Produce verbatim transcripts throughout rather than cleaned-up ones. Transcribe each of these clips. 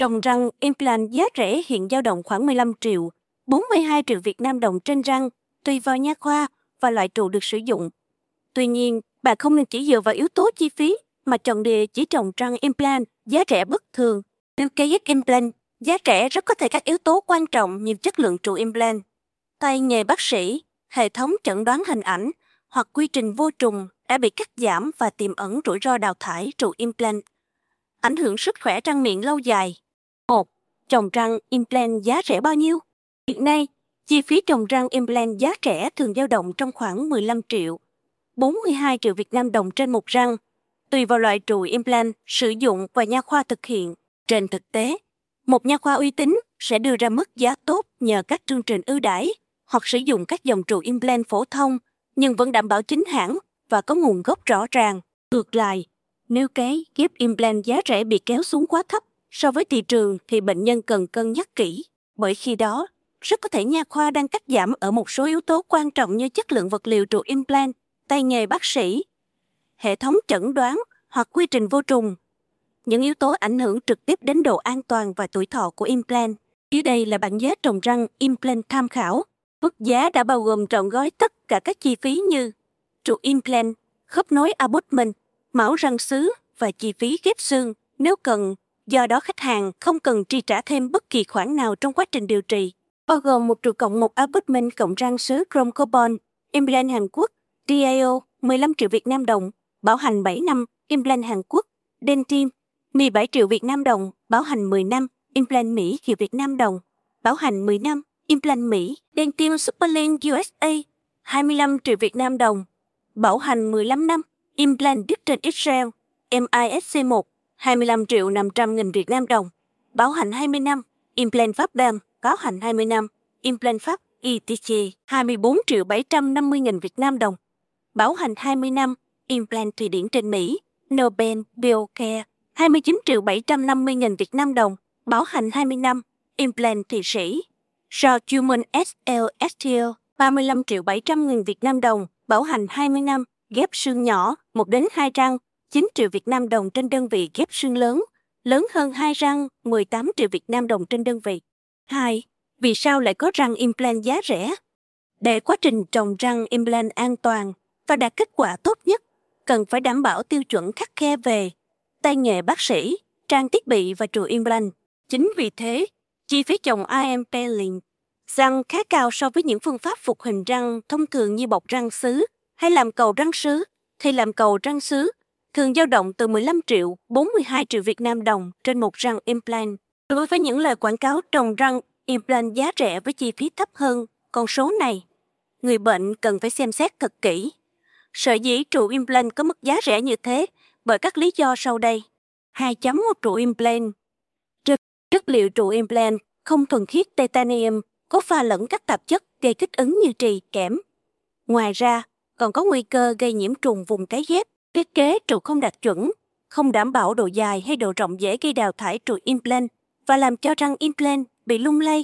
Trồng răng implant giá rẻ hiện dao động khoảng mười lăm triệu, bốn mươi hai triệu Việt Nam đồng trên răng, tùy vào nha khoa và loại trụ được sử dụng. Tuy nhiên, bạn không nên chỉ dựa vào yếu tố chi phí mà chọn địa chỉ trồng răng implant giá rẻ bất thường. Nếu cây implant giá rẻ rất có thể các yếu tố quan trọng như chất lượng trụ implant, tay nghề bác sĩ, hệ thống chẩn đoán hình ảnh hoặc quy trình vô trùng đã bị cắt giảm và tiềm ẩn rủi ro đào thải trụ implant. Ảnh hưởng sức khỏe răng miệng lâu dài. một. Trồng răng implant giá rẻ bao nhiêu? Hiện nay, chi phí trồng răng implant giá rẻ thường dao động trong khoảng mười lăm triệu, bốn mươi hai triệu Việt Nam đồng trên một răng, tùy vào loại trụ implant sử dụng và nha khoa thực hiện. Trên thực tế, một nha khoa uy tín sẽ đưa ra mức giá tốt nhờ các chương trình ưu đãi hoặc sử dụng các dòng trụ implant phổ thông nhưng vẫn đảm bảo chính hãng và có nguồn gốc rõ ràng. Ngược lại, nếu cái ghép implant giá rẻ bị kéo xuống quá thấp so với thị trường thì bệnh nhân cần cân nhắc kỹ, bởi khi đó rất có thể nha khoa đang cắt giảm ở một số yếu tố quan trọng như chất lượng vật liệu trụ implant, tay nghề bác sĩ, hệ thống chẩn đoán hoặc quy trình vô trùng. Những yếu tố ảnh hưởng trực tiếp đến độ an toàn và tuổi thọ của implant. Dưới đây là bảng giá trồng răng implant tham khảo. Mức giá đã bao gồm trọn gói tất cả các chi phí như trụ implant, khớp nối abutment, mão răng sứ và chi phí ghép xương nếu cần. Do đó khách hàng không cần chi trả thêm bất kỳ khoản nào trong quá trình điều trị. Bao gồm một trụ cộng một abutment cộng răng sứ chrome carbon, implant Hàn Quốc, đê a o mười lăm triệu Việt Nam đồng, bảo hành bảy năm, implant Hàn Quốc, Dentim mười bảy triệu Việt Nam đồng, bảo hành mười năm, implant Mỹ triệu Việt Nam đồng, bảo hành mười năm, implant Mỹ, Dentim Superlink u ét a hai mươi lăm triệu Việt Nam đồng, bảo hành mười lăm năm, implant Dixon Israel, em i ét xê một, hai mươi lăm triệu năm trăm nghìn Việt Nam đồng, bảo hành hai mươi năm, implant Pháp Đam, bảo hành hai mươi năm, implant Pháp i tê xê, hai mươi bốn triệu bảy trăm năm mươi nghìn Việt Nam đồng, bảo hành hai mươi năm, implant Thụy Điển trên Mỹ, Nobel Biocare, hai mươi chín triệu bảy trăm năm mươi nghìn Việt Nam đồng, bảo hành hai mươi năm, implant Thụy Sĩ, South Human ét lờ ét tê lờ, ba mươi lăm triệu bảy trăm nghìn Việt Nam đồng, bảo hành hai mươi năm, ghép xương nhỏ, một đến hai răng, chín triệu Việt Nam đồng trên đơn vị ghép xương lớn, lớn hơn hai răng, mười tám triệu Việt Nam đồng trên đơn vị. hai. Vì sao lại có răng implant giá rẻ? Để quá trình trồng răng implant an toàn và đạt kết quả tốt nhất, cần phải đảm bảo tiêu chuẩn khắt khe về tay nghề bác sĩ, trang thiết bị và trụ implant. Chính vì thế, chi phí trồng i em peeling răng khá cao so với những phương pháp phục hình răng thông thường như bọc răng sứ hay làm cầu răng sứ. Thì làm cầu răng sứ thường dao động từ mười lăm triệu, bốn mươi hai triệu Việt Nam đồng trên một răng implant. Đối với những lời quảng cáo trồng răng implant giá rẻ với chi phí thấp hơn con số này, người bệnh cần phải xem xét thật kỹ. Sở dĩ trụ implant có mức giá rẻ như thế bởi các lý do sau đây. hai chấm một trụ implant. Chất, chất liệu trụ implant không thuần khiết titanium, có pha lẫn các tạp chất gây kích ứng như trì, kẽm. Ngoài ra, còn có nguy cơ gây nhiễm trùng vùng cái ghép. Thiết kế trụ không đạt chuẩn, không đảm bảo độ dài hay độ rộng dễ gây đào thải trụ implant và làm cho răng implant bị lung lay.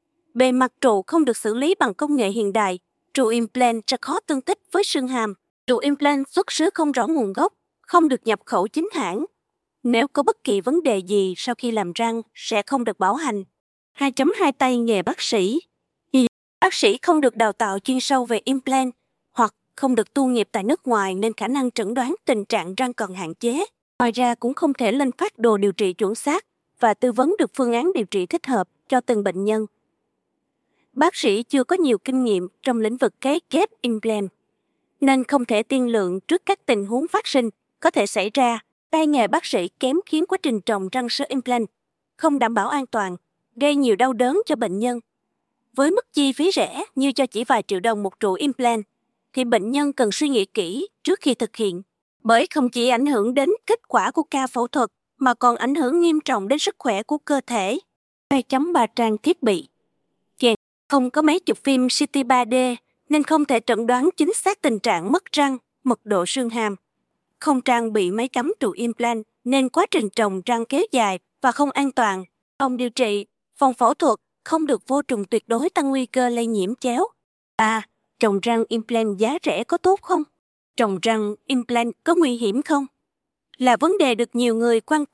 Bề mặt trụ không được xử lý bằng công nghệ hiện đại, trụ implant sẽ khó tương tích với xương hàm. Trụ implant xuất xứ không rõ nguồn gốc, không được nhập khẩu chính hãng. Nếu có bất kỳ vấn đề gì sau khi làm răng sẽ không được bảo hành. hai chấm hai Tay nghề bác sĩ. Bác sĩ không được đào tạo chuyên sâu về implant hoặc không được tu nghiệp tại nước ngoài nên khả năng chẩn đoán tình trạng răng còn hạn chế. Ngoài ra cũng không thể lên phác đồ điều trị chuẩn xác và tư vấn được phương án điều trị thích hợp cho từng bệnh nhân. Bác sĩ chưa có nhiều kinh nghiệm trong lĩnh vực cấy ghép implant, nên không thể tiên lượng trước các tình huống phát sinh có thể xảy ra. Tay nghề bác sĩ kém khiến quá trình trồng răng sứ implant không đảm bảo an toàn, gây nhiều đau đớn cho bệnh nhân. Với mức chi phí rẻ như cho chỉ vài triệu đồng một trụ implant, thì bệnh nhân cần suy nghĩ kỹ trước khi thực hiện, bởi không chỉ ảnh hưởng đến kết quả của ca phẫu thuật mà còn ảnh hưởng nghiêm trọng đến sức khỏe của cơ thể. hai chấm ba Trang thiết bị. Chèn không có máy chụp phim xê tê ba D nên không thể chẩn đoán chính xác tình trạng mất răng, mật độ xương hàm. Không trang bị máy cắm trụ implant nên quá trình trồng răng kéo dài và không an toàn. Phòng điều trị, phòng phẫu thuật không được vô trùng tuyệt đối tăng nguy cơ lây nhiễm chéo. ba. Trồng răng implant giá rẻ có tốt không? Trồng răng implant có nguy hiểm không? Là vấn đề được nhiều người quan tâm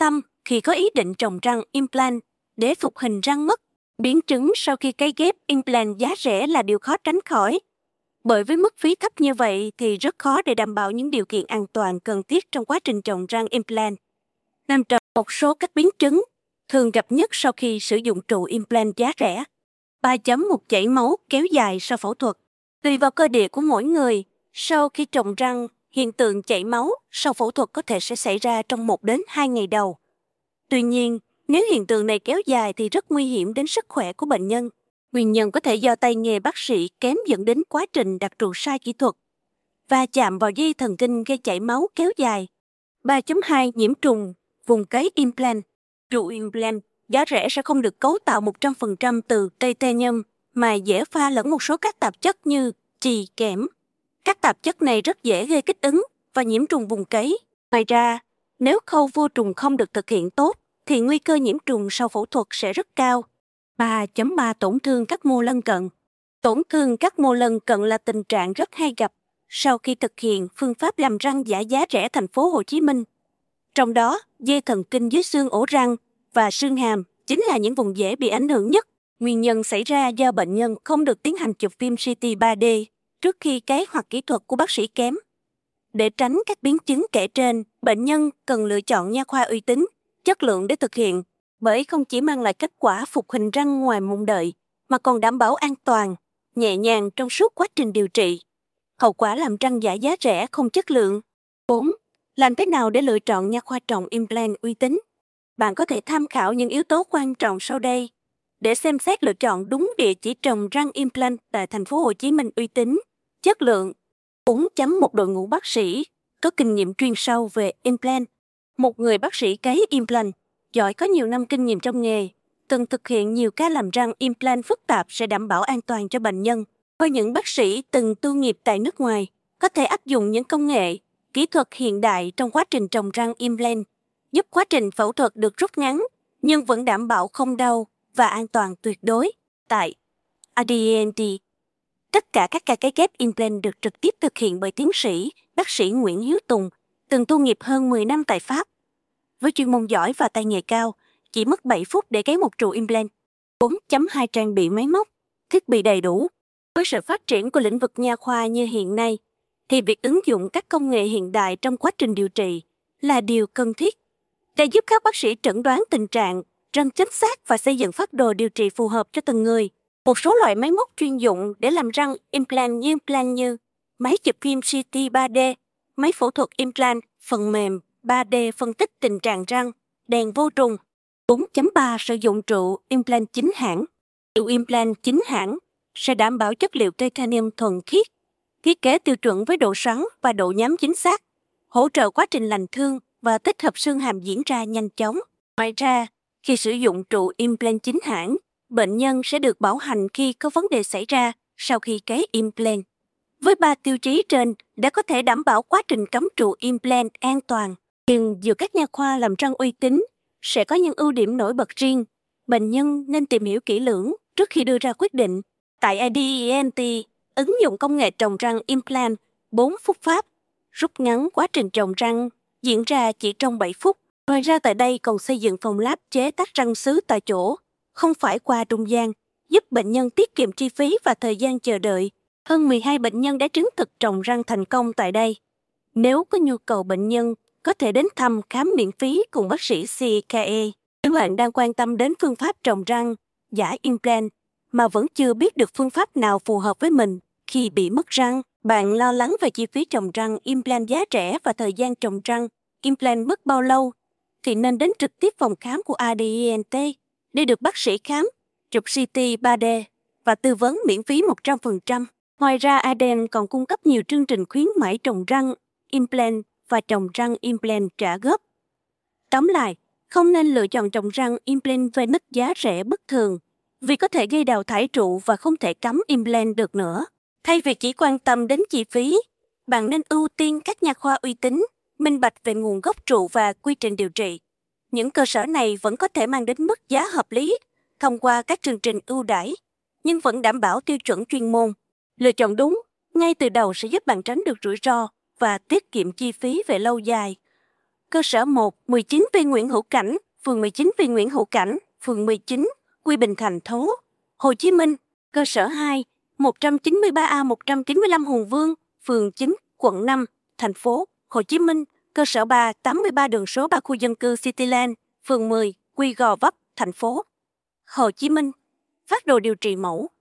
khi có ý định trồng răng implant để phục hình răng mất. Biến chứng sau khi cấy ghép implant giá rẻ là điều khó tránh khỏi. Bởi với mức phí thấp như vậy thì rất khó để đảm bảo những điều kiện an toàn cần thiết trong quá trình trồng răng implant. Năm trồng một số các biến chứng thường gặp nhất sau khi sử dụng trụ implant giá rẻ. ba chấm một Chảy máu kéo dài sau phẫu thuật. Tùy vào cơ địa của mỗi người, sau khi trồng răng, hiện tượng chảy máu sau phẫu thuật có thể sẽ xảy ra trong một đến hai ngày đầu. Tuy nhiên, nếu hiện tượng này kéo dài thì rất nguy hiểm đến sức khỏe của bệnh nhân. Nguyên nhân có thể do tay nghề bác sĩ kém dẫn đến quá trình đặt trụ sai kỹ thuật và chạm vào dây thần kinh gây chảy máu kéo dài. ba chấm hai Nhiễm trùng vùng cấy implant. Trụ implant giá rẻ sẽ không được cấu tạo một trăm phần trăm từ titanium mà dễ pha lẫn một số các tạp chất như trì, kẽm. Các tạp chất này rất dễ gây kích ứng và nhiễm trùng vùng cấy. Ngoài ra, nếu khâu vô trùng không được thực hiện tốt thì nguy cơ nhiễm trùng sau phẫu thuật sẽ rất cao. ba chấm ba Tổn thương các mô lân cận. Tổn thương các mô lân cận là tình trạng rất hay gặp sau khi thực hiện phương pháp làm răng giả giá rẻ thành phố Hồ Chí Minh. Trong đó, dây thần kinh dưới xương ổ răng và xương hàm chính là những vùng dễ bị ảnh hưởng nhất. Nguyên nhân xảy ra do bệnh nhân không được tiến hành chụp phim xê tê ba D trước khi cấy hoặc kỹ thuật của bác sĩ kém. Để tránh các biến chứng kể trên, bệnh nhân cần lựa chọn nha khoa uy tín, chất lượng để thực hiện, bởi không chỉ mang lại kết quả phục hình răng ngoài mong đợi, mà còn đảm bảo an toàn, nhẹ nhàng trong suốt quá trình điều trị. Hậu quả làm răng giả giá rẻ không chất lượng. bốn. Làm thế nào để lựa chọn nha khoa trồng implant uy tín? Bạn có thể tham khảo những yếu tố quan trọng sau đây để xem xét lựa chọn đúng địa chỉ trồng răng implant tại thành phố Hồ Chí Minh uy tín, chất lượng. bốn chấm một Đội ngũ bác sĩ có kinh nghiệm chuyên sâu về implant. Một người bác sĩ cấy implant giỏi có nhiều năm kinh nghiệm trong nghề, từng thực hiện nhiều ca làm răng implant phức tạp sẽ đảm bảo an toàn cho bệnh nhân. Với những bác sĩ từng tu nghiệp tại nước ngoài, có thể áp dụng những công nghệ, kỹ thuật hiện đại trong quá trình trồng răng implant, giúp quá trình phẫu thuật được rút ngắn, nhưng vẫn đảm bảo không đau và an toàn tuyệt đối. Tại a đê en tê, tất cả các ca cấy ghép implant được trực tiếp thực hiện bởi tiến sĩ, bác sĩ Nguyễn Hiếu Tùng, từng tu nghiệp hơn mười năm tại Pháp. Với chuyên môn giỏi và tay nghề cao, chỉ mất bảy phút để cấy một trụ implant. bốn chấm hai Trang bị máy móc, thiết bị đầy đủ. Với sự phát triển của lĩnh vực nha khoa như hiện nay, thì việc ứng dụng các công nghệ hiện đại trong quá trình điều trị là điều cần thiết để giúp các bác sĩ chẩn đoán tình trạng răng chính xác và xây dựng phác đồ điều trị phù hợp cho từng người. Một số loại máy móc chuyên dụng để làm răng implant như implant như máy chụp phim xê tê ba D, máy phẫu thuật implant, phần mềm ba D phân tích tình trạng răng, đèn vô trùng. bốn chấm ba Sử dụng trụ implant chính hãng. Trụ implant chính hãng sẽ đảm bảo chất liệu titanium thuần khiết, thiết kế tiêu chuẩn với độ xoắn và độ nhám chính xác, hỗ trợ quá trình lành thương và tích hợp xương hàm diễn ra nhanh chóng. Ngoài ra, khi sử dụng trụ implant chính hãng, bệnh nhân sẽ được bảo hành khi có vấn đề xảy ra sau khi cấy implant. Với ba tiêu chí trên đã có thể đảm bảo quá trình cắm trụ implant an toàn. Nhưng giữa các nha khoa làm răng uy tín sẽ có những ưu điểm nổi bật riêng. Bệnh nhân nên tìm hiểu kỹ lưỡng trước khi đưa ra quyết định. Tại a đê en tê, ứng dụng công nghệ trồng răng implant bốn phút pháp, rút ngắn quá trình trồng răng diễn ra chỉ trong bảy phút. Ngoài ra tại đây còn xây dựng phòng lab chế tác răng sứ tại chỗ, không phải qua trung gian, giúp bệnh nhân tiết kiệm chi phí và thời gian chờ đợi. Hơn mười hai bệnh nhân đã chứng thực trồng răng thành công tại đây. Nếu có nhu cầu, bệnh nhân có thể đến thăm khám miễn phí cùng bác sĩ xê ca e. Nếu bạn đang quan tâm đến phương pháp trồng răng giả implant mà vẫn chưa biết được phương pháp nào phù hợp với mình khi bị mất răng, bạn lo lắng về chi phí trồng răng implant giá rẻ và thời gian trồng răng implant mất bao lâu, thì nên đến trực tiếp phòng khám của a đê en tê để được bác sĩ khám, chụp xê tê ba D và tư vấn miễn phí một trăm phần trăm. Ngoài ra, a đê en còn cung cấp nhiều chương trình khuyến mãi trồng răng implant và trồng răng implant trả góp. Tóm lại, không nên lựa chọn trồng răng implant với mức giá rẻ bất thường, vì có thể gây đào thải trụ và không thể cắm implant được nữa. Thay vì chỉ quan tâm đến chi phí, bạn nên ưu tiên các nha khoa uy tín, minh bạch về nguồn gốc trụ và quy trình điều trị. Những cơ sở này vẫn có thể mang đến mức giá hợp lý thông qua các chương trình ưu đãi, nhưng vẫn đảm bảo tiêu chuẩn chuyên môn. Lựa chọn đúng ngay từ đầu sẽ giúp bạn tránh được rủi ro và tiết kiệm chi phí về lâu dài. Cơ sở một, mười chín B Nguyễn Hữu Cảnh, phường mười chín vì Nguyễn Hữu Cảnh, phường mười chín, Quy Bình Thành, Thố, Hồ Chí Minh, cơ sở hai, một trăm chín mươi ba A một trăm chín mươi lăm Hùng Vương, phường chín, quận năm, thành phố Hồ Chí Minh, cơ sở ba, tám mươi ba đường số ba khu dân cư Cityland, phường mười, Quy Gò Vấp, thành phố Hồ Chí Minh. Phác đồ điều trị mẫu